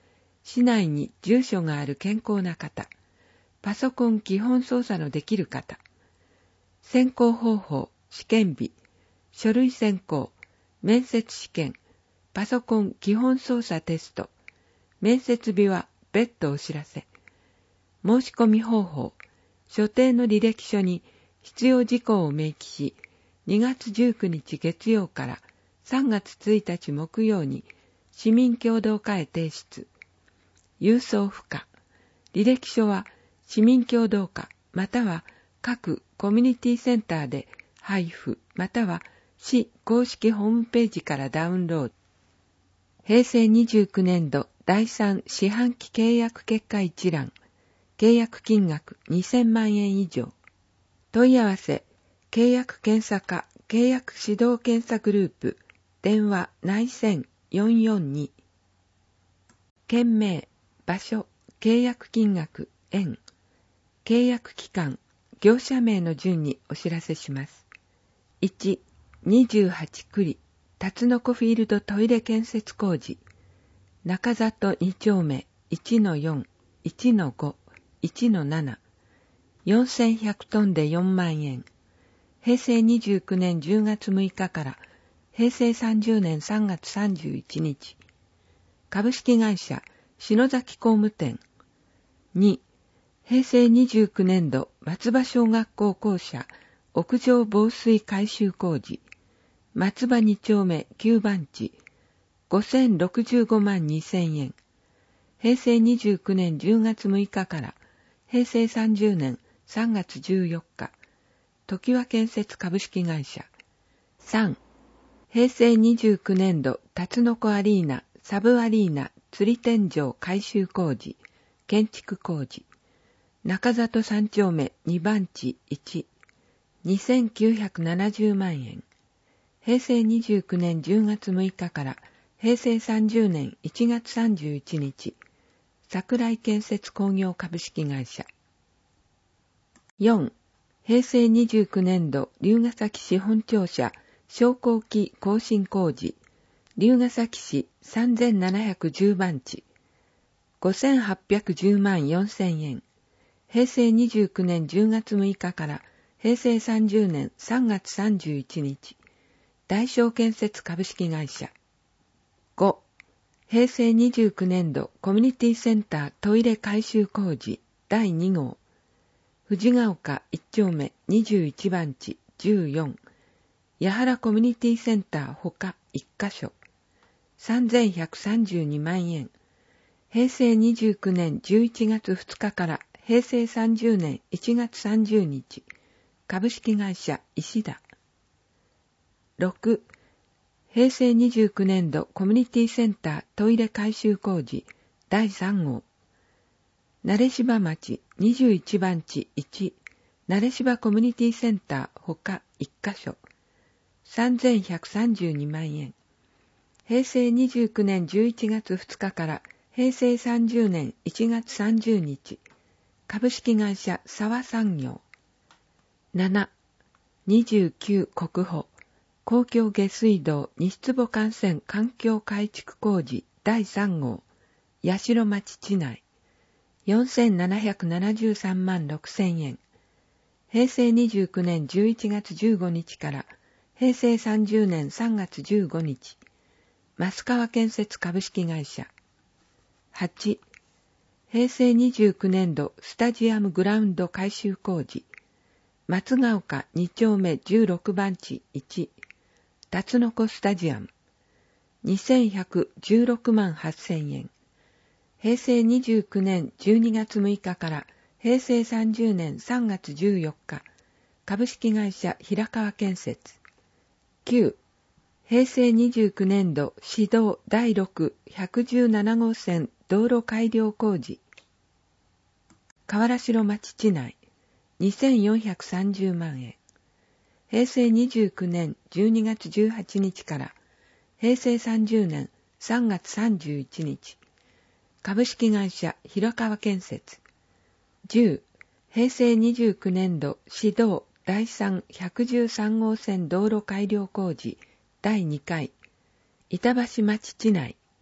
市内に住所がある健康な方、パソコン基本操作のできる方、選考方法、試験日、書類選考、面接試験、パソコン基本操作テスト、面接日は別途お知らせ。申し込み方法、所定の履歴書に必要事項を明記し、にがつじゅうくにち月曜からさんがつついたち木曜に市民協同課へ提出。郵送不可。履歴書は市民協同課または各コミュニティセンターで配布または市公式ホームページからダウンロード。へいせいにじゅうきゅうねんどだいさん四半期契約結果一覧。契約金額にせんまんえん以上。問い合わせ、契約検査課契約指導検査グループ、電話内線よんよんに。件名、場所、契約金額、円。契約期間、業者名の順にお知らせします。いち、にじゅうはちくり、辰の子フィールドトイレ建設工事。中里にちょうめいちのよん、いちのご、いちのなな。よんせんひゃくトンでよんまんえん。へいせいにじゅうきゅうねんじゅうがつむいかからへいせいさんじゅうねんさんがつさんじゅういちにち。株式会社篠崎工務店。に、へいせいにじゅうきゅうねんど松葉小学校校舎屋上防水改修工事。松葉にちょうめきゅうばんちごせんろくじゅうごまんにせんえん。へいせいにじゅうきゅうねんじゅうがつむいかからへいせいさんじゅうねんさんがつじゅうよっか。常盤建設株式会社。さん、へいせいにじゅうきゅうねんど辰の子アリーナサブアリーナ吊り天井改修工事建築工事。中里さんちょうめにばんちいち、にせんきゅうひゃくななじゅうまんえん。へいせいにじゅうきゅうねんじゅうがつむいかからへいせいさんじゅうねんいちがつさんじゅういちにち。桜井建設工業株式会社。よん、へいせいにじゅうきゅうねんど龍ケ崎市本庁舎昇降機更新工事龍ケ崎市さんぜんななひゃくじゅうばんちごせんはっぴゃくじゅうまんよんせんえん。へいせいにじゅうきゅうねんじゅうがつむいかからへいせいさんじゅうねんさんがつさんじゅういちにち。大正建設株式会社。ご、へいせいにじゅうきゅうねんどコミュニティセンタートイレ改修工事だいにごう。藤ヶ丘いっちょうめにじゅういちばんちじゅうよん。八原コミュニティセンターほかいっかしょ。さんぜんひゃくさんじゅうにまんえん。へいせいにじゅうきゅうねんじゅういちがつふつかからへいせいさんじゅうねんいちがつさんじゅうにち。株式会社石田。ろく、へいせいにじゅうきゅうねんどコミュニティセンタートイレ改修工事だいさんごう。撫柴町にじゅういちばんちいち、撫柴コミュニティセンターほかいっかしょ。さんぜんひゃくさんじゅうにまんえん。へいせいにじゅうきゅうねんじゅういちがつふつかからへいせいさんじゅうねんいちがつさんじゅうにち。株式会社沢産業。なな、にじゅうきゅう国保公共下水道西坪幹線環境改築工事だいさんごう八代町地内よんせんななひゃくななじゅうさんまんろくせんえん。へいせいにじゅうきゅうねんじゅういちがつじゅうごにちからへいせいさんじゅうねんさんがつじゅうごにち。増川建設株式会社。はち、へいせいにじゅうきゅうねんどスタジアムグラウンド改修工事松ヶ丘にちょうめじゅうろくばんちいち、辰の子スタジアムにせんひゃくじゅうろくまんはっせんえん。へいせいにじゅうきゅうねんじゅうにがつむいかからへいせいさんじゅうねんさんがつじゅうよっか。株式会社平川建設。きゅう、へいせいにじゅうきゅうねんど市道だいろくひゃくじゅうななごうせん道路改良工事河原城町地内にせんよんひゃくさんじゅうまんえん。へいせいにじゅうきゅうねんじゅうにがつじゅうはちにちからへいせいさんじゅうねんさんがつさんじゅういちにち。株式会社平川建設。じゅう、へいせいにじゅうきゅうねんど市道だいさんひゃくじゅうさんごうせん道路改良工事だいにかい板橋町地内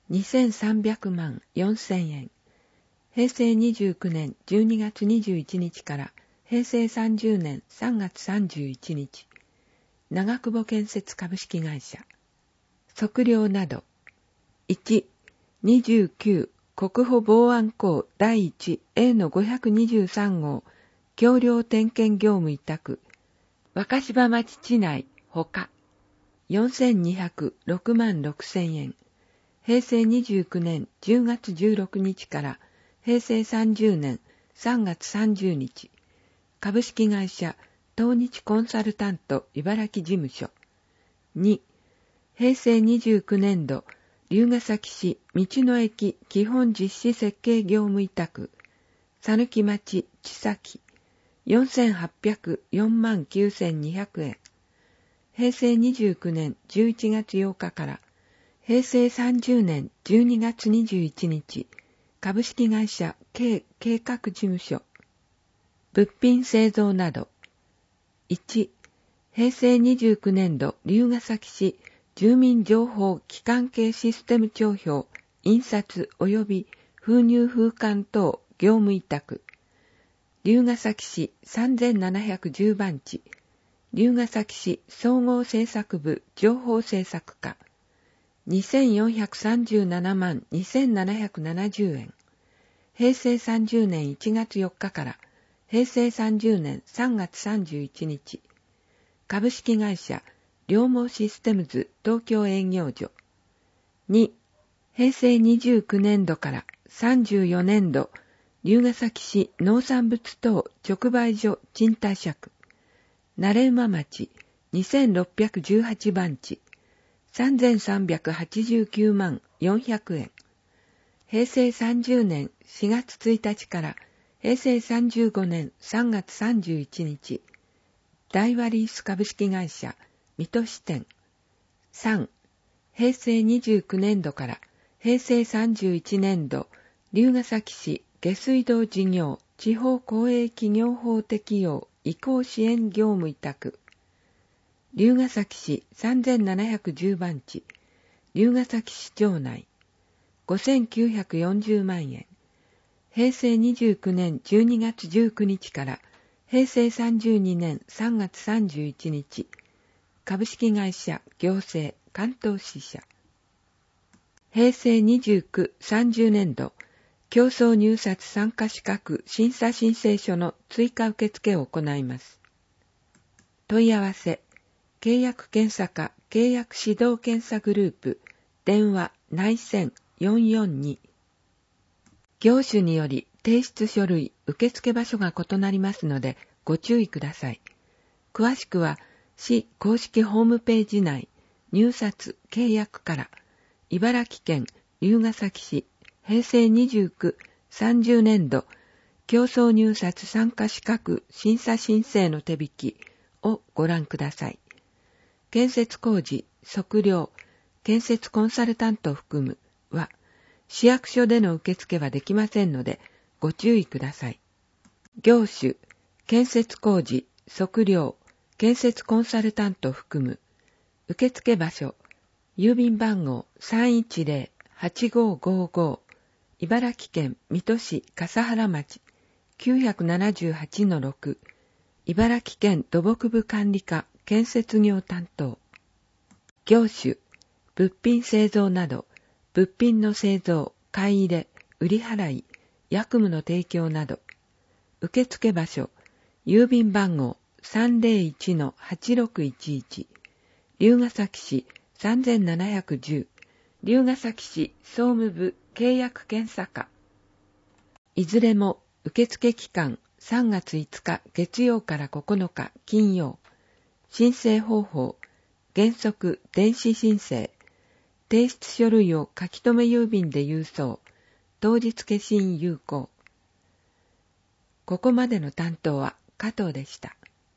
にせんさんびゃくまんよんせんえん。平成にじゅうきゅうねんじゅうにがつにじゅういちにちから平成さんじゅうねんさんがつさんじゅういちにち、長久保建設株式会社。測量など。いち、にじゅうきゅう国保防安項だいいち エー のごひゃくにじゅうさん号橋梁点検業務委託若柴町地内ほかよんせんにひゃくろくまんろくせんえん。平成にじゅうきゅうねんじゅうがつじゅうろくにちから平成さんじゅうねんさんがつさんじゅうにち、株式会社東日コンサルタント茨城事務所。に、平成にじゅうきゅうねんど龍ケ崎市道の駅基本実施設計業務委託讃岐町千崎よんせんはっぴゃくよんまんきゅうせんにひゃくえん。平成にじゅうきゅうねんじゅういちがつようかから平成さんじゅうねんじゅうにがつにじゅういちにち、株式会社K計画事務所。物品製造など。いち、平成にじゅうきゅうねんど龍ケ崎市住民情報機関系システム帳票、印刷及び封入封刊等業務委託。龍ケ崎市さんぜんななひゃくじゅうばんち、龍ケ崎市総合政策部情報政策課。にせんよんひゃくさんじゅうななまんにせんななひゃくななじゅうえん。平成さんじゅうねんいちがつよっかから平成さんじゅうねんさんがつさんじゅういちにち、株式会社両毛システムズ東京営業所。に、平成にじゅうきゅうねんどからさんじゅうよねんど龍ケ崎市農産物等直売所賃貸借。慣馬町にせんろっぴゃくじゅうはちばんちさんぜんさんびゃくはちじゅうきゅうまんよんひゃくえん。平成さんじゅうねんしがつついたちから平成さんじゅうごねんさんがつさんじゅういちにち、大和リース株式会社水戸支店。さん、平成にじゅうきゅうねんどから平成さんじゅういちねんど龍ケ崎市下水道事業地方公営企業法適用移行支援業務委託。龍ケ崎市さんぜんななひゃくじゅうばんち、龍ケ崎市町内ごせんきゅうひゃくよんじゅうまんえん。平成にじゅうきゅうねんじゅうにがつじゅうくにちから平成さんじゅうにねんさんがつさんじゅういちにち、株式会社行政関東支社。平成にじゅうきゅう、さんじゅうねんど競争入札参加資格審査申請書の追加受付を行います。問い合わせ、契約検査課契約指導検査グループ、電話内線よんよんに。業種により提出書類、受付場所が異なりますのでご注意ください。詳しくは市公式ホームページ内、入札契約から茨城県龍ケ崎市平成にじゅうきゅう、さんじゅうねんど競争入札参加資格審査申請の手引きをご覧ください。建設工事、測量、建設コンサルタントを含むは市役所での受付はできませんのでご注意ください。業種、建設工事、測量、建設コンサルタントを含む受付場所、郵便番号 さんいちぜろ はちごごご 茨城県水戸市笠原町 きゅうななはちのろく 茨城県土木部管理課建設業担当。業種、物品製造など物品の製造、買い入れ、売り払い、薬務の提供など。受付場所、郵便番号 さんぜろいちのはちろくいちいち、龍ケ崎市さんぜんななひゃくじゅう、龍ケ崎市総務部契約検査課。いずれも受付期間さんがついつか月曜からここのか金曜。申請方法、原則電子申請。提出書類を書き留め郵便で郵送。当日消印有効。ここまでの担当は加藤でした。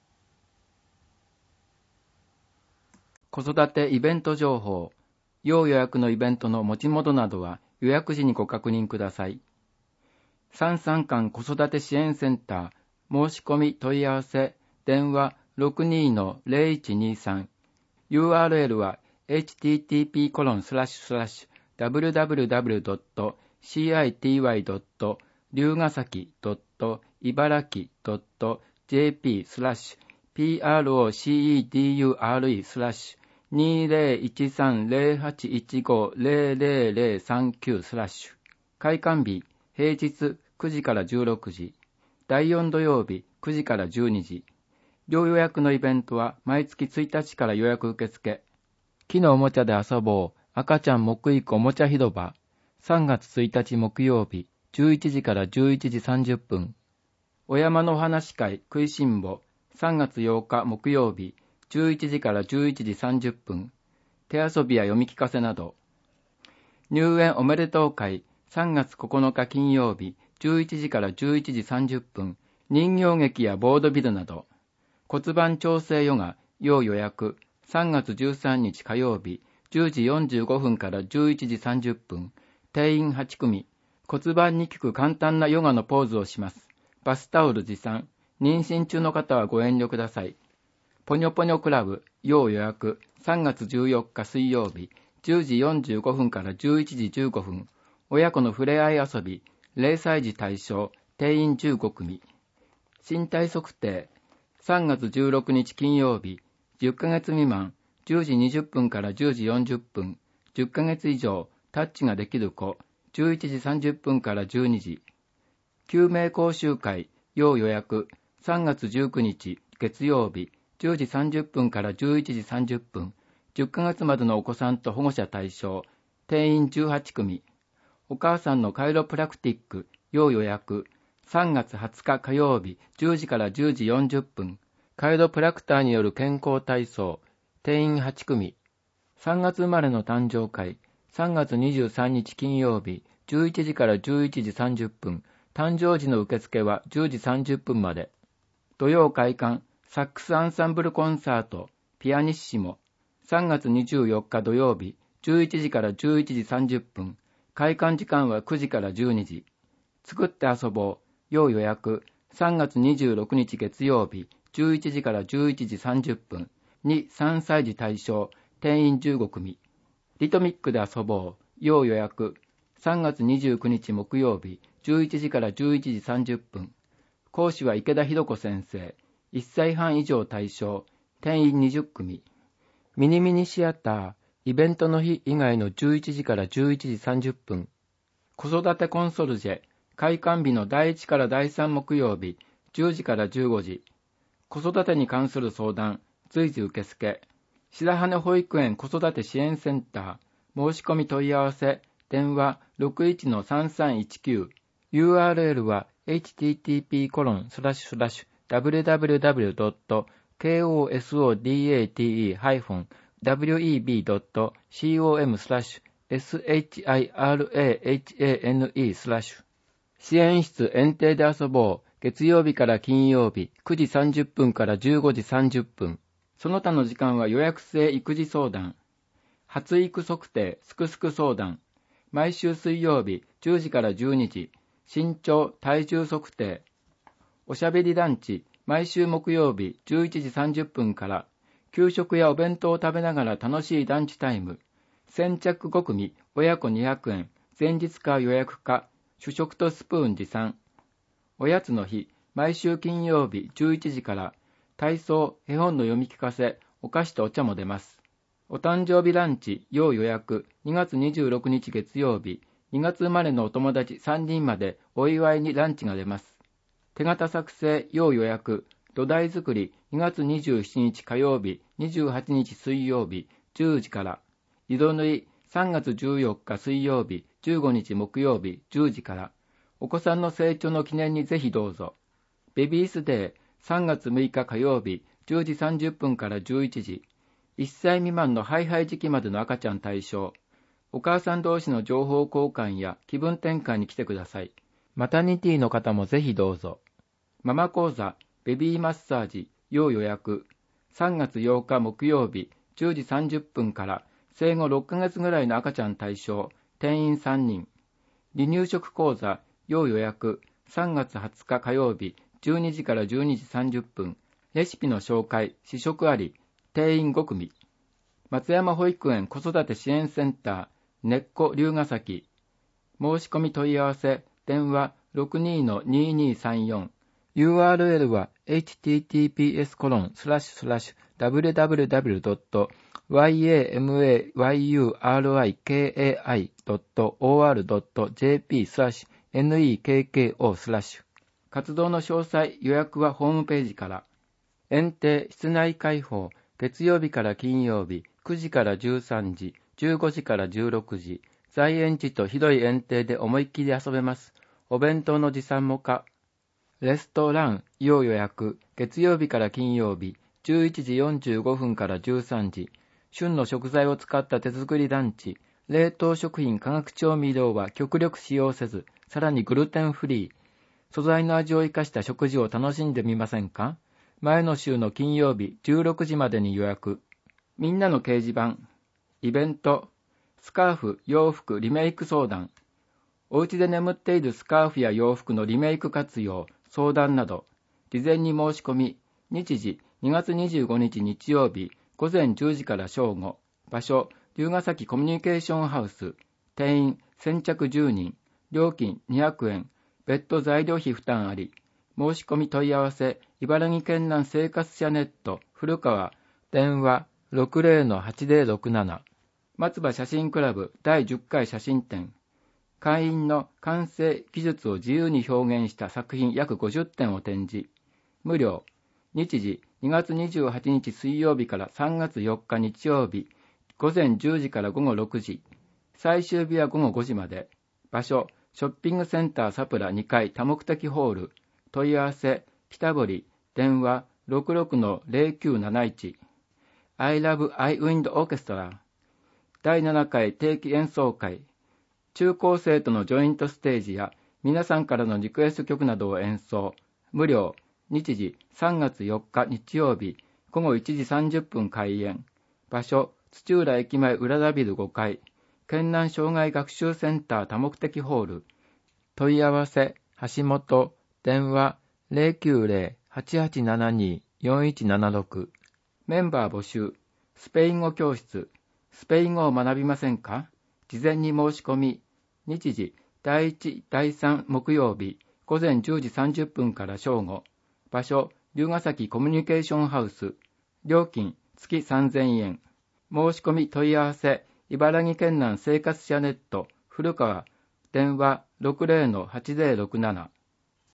子育てイベント情報、要予約のイベントの持ち物などは予約時にご確認ください。さんさんかん子育て支援センター、申し込み問い合わせ、電話 ろくにのゼロいちにさん、ユーアールエル は エイチティーティーピーコロンスラッシュスラッシュダブリューダブリューダブリュードットシーアイティーワイドットりゅうがさきドットいばらきドットジェーピースラッシュピーアールオーシーイーディーユーアールイースラッシュにゼロいちさんゼロはちいちごゼロゼロゼロさんきゅうスラッシュ開館日平日くじからじゅうろくじ、だいよん土曜日くじからじゅうにじ。両予約のイベントは毎月ついたちから予約受付。木のおもちゃで遊ぼう赤ちゃん木育おもちゃ広場さんがつついたち木曜日じゅういちじからじゅういちじさんじゅっぷん。お山のお話会食いしん坊さんがつようか木曜日じゅういちじからじゅういちじさんじゅっぷん。手遊びや読み聞かせなど。入園おめでとう会さんがつここのか金曜日じゅういちじからじゅういちじさんじゅっぷん。人形劇やボードビルなど。骨盤調整ヨガ要予約さんがつじゅうさんにち火曜日じゅうじよんじゅうごふんからじゅういちじさんじゅっぷん。定員はちくみ。骨盤に効く簡単なヨガのポーズをします。バスタオル持参。妊娠中の方はご遠慮ください。ぽにょぽにょクラブ要予約さんがつじゅうよっか水曜日じゅうじよんじゅうごふんからじゅういちじじゅうごふん。親子のふれあい遊びぜろさい児対象定員じゅうごくみ。身体測定さんがつじゅうろくにち金曜日じゅっかげつ未満じゅうじにじゅっぷんからじゅうじよんじゅっぷん。じゅっかげつ以上タッチができる子じゅういちじさんじゅっぷんからじゅうにじ。救命講習会要予約さんがつじゅうくにち月曜日じゅうじさんじゅっぷんからじゅういちじさんじゅっぷん。じゅっかげつまでのお子さんと保護者対象定員じゅうはちくみ。お母さんのカイロプラクティック要予約さんがつはつか火曜日じゅうじからじゅうじよんじゅっぷん。カイロプラクターによる健康体操定員はちくみ。さんがつ生まれの誕生会さんがつにじゅうさんにち金曜日じゅういちじからじゅういちじさんじゅっぷん。誕生時の受付はじゅうじさんじゅっぷんまで。土曜開館サックスアンサンブルコンサートピアニッシモさんがつにじゅうよっか土曜日じゅういちじからじゅういちじさんじゅっぷん。開館時間はくじからじゅうにじ。作って遊ぼう要予約さんがつにじゅうろくにち月曜日じゅういちじからじゅういちじさんじゅっぷん。に、さんさい児対象定員じゅうごくみ。リトミックで遊ぼう要予約さんがつにじゅうくにち木曜日じゅういちじからじゅういちじさんじゅっぷん。講師は池田博子先生いっさいはん以上対象定員にじゅっくみ。ミニミニシアターイベントの日以外のじゅういちじからじゅういちじさんじゅっぷん。子育てコンソルジェ開館日のだいいちからだいさん木曜日じゅうじからじゅうごじ。子育てに関する相談随時受付。白羽保育園子育て支援センター申し込み問い合わせ電話 ろくいちのさんさんいちきゅう。 ユーアールエル は エイチティーティーピーコロンスラッシュスラッシュダブリューダブリューダブリュードットケーオーエスオーディーエーティーイーハイフンダブリューイービードットコムスラッシュエスエイチアイアールエーエイチエーエヌイースラッシュ支援室園庭で遊ぼう月曜日から金曜日くじさんじゅっぷんからじゅうごじさんじゅっぷん。その他の時間は予約制育児相談発育測定すくすく相談毎週水曜日じゅうじからじゅうにじ。身長体重測定おしゃべりランチ毎週木曜日じゅういちじさんじゅっぷんから給食やお弁当を食べながら楽しいランチタイム。先着ごくみ親子にひゃくえん前日か予約か主食とスプーン持参。おやつの日毎週金曜日じゅういちじから体操絵本の読み聞かせお菓子とお茶も出ます。お誕生日ランチ要予約にがつにじゅうろくにち月曜日にがつ生まれのお友達さんにんまでお祝いにランチが出ます。手形作成要予約土台作りにがつにじゅうしちにち火曜日にじゅうはちにち水曜日じゅうじから色縫いさんがつじゅうよっか水曜日じゅうごにち木曜日じゅうじからお子さんの成長の記念にぜひどうぞ。ベビースデーさんがつむいか火曜日じゅうじさんじゅっぷんからじゅういちじ。いっさい未満のハイハイ時期までの赤ちゃん対象。お母さん同士の情報交換や気分転換に来てください。マタニティの方もぜひどうぞ。ママ講座ベビーマッサージ要予約さんがつようか木曜日じゅうじさんじゅっぷんから生後ろっかげつぐらいの赤ちゃん対象定員さんにん。離乳食講座要予約さんがつはつか火曜日じゅうにじからじゅうにじさんじゅっぷん。レシピの紹介試食あり定員ごくみ。松山保育園子育て支援センター根っこ龍ヶ崎。申し込み問い合わせ、電話 ろくにーのにーにーさんよん。ユーアールエル は エイチティーティーピーエスコロンスラッシュスラッシュダブリューダブリューダブリュードットワイエーエムエーワイユーアールアイケーエーアイドットオーアールドットジェーピースラッシュエヌイーケーケーオースラッシュ。活動の詳細、予約はホームページから。園庭室内開放、月曜日から金曜日、くじからじゅうさんじ、じゅうごじからじゅうろくじ。在園地と広い園庭で思いっきり遊べます。お弁当の持参も可。レストラン、要予約、月曜日から金曜日、じゅういちじよんじゅうごふんからじゅうさんじ。旬の食材を使った手作りランチ。冷凍食品化学調味料は極力使用せず、さらにグルテンフリー。素材の味を生かした食事を楽しんでみませんか？前の週の金曜日じゅうろくじまでに予約。みんなの掲示板。イベント。スカーフ、洋服、リメイク相談。お家で眠っているスカーフや洋服のリメイク活用、相談など、事前に申し込み、日時にがつにじゅうごにち日曜日、午前じゅうじから正午、場所、龍ヶ崎コミュニケーションハウス、定員先着じゅうにん、料金にひゃくえん、別途材料費負担あり、申し込み問い合わせ、茨城県南生活者ネット、古川、電話 ろくぜろのはちぜろろくなな、松葉写真クラブだいじゅっかい写真展、会員の完成技術を自由に表現した作品約ごじゅってんを展示。無料。日時にがつにじゅうはちにち水曜日からさんがつよっか日曜日、午前じゅうじから午後ろくじ。最終日は午後ごじまで。場所、ショッピングセンターサプラにかい多目的ホール。問い合わせ、北堀、電話 ろくろくのぜろきゅうなないち。I love iWind Orchestra。だいななかい定期演奏会。中高生とのジョイントステージや皆さんからのリクエスト曲などを演奏。無料。日時さんがつよっか日曜日、午後いちじさんじゅっぷん開演。場所、土浦駅前浦田ビルごかい。県南障害学習センター多目的ホール。問い合わせ、橋本、電話 ゼロきゅうゼロ はちはちななに よんいちななろく。メンバー募集。スペイン語教室。スペイン語を学びませんか？事前に申し込み。日時だいいち、だいさん木曜日、午前じゅうじさんじゅっぷんから正午。場所、龍ヶ崎コミュニケーションハウス。料金、月さんぜんえん。申し込み問い合わせ、茨城県南生活者ネット、古川、電話 ろくぜろのはちぜろろくなな。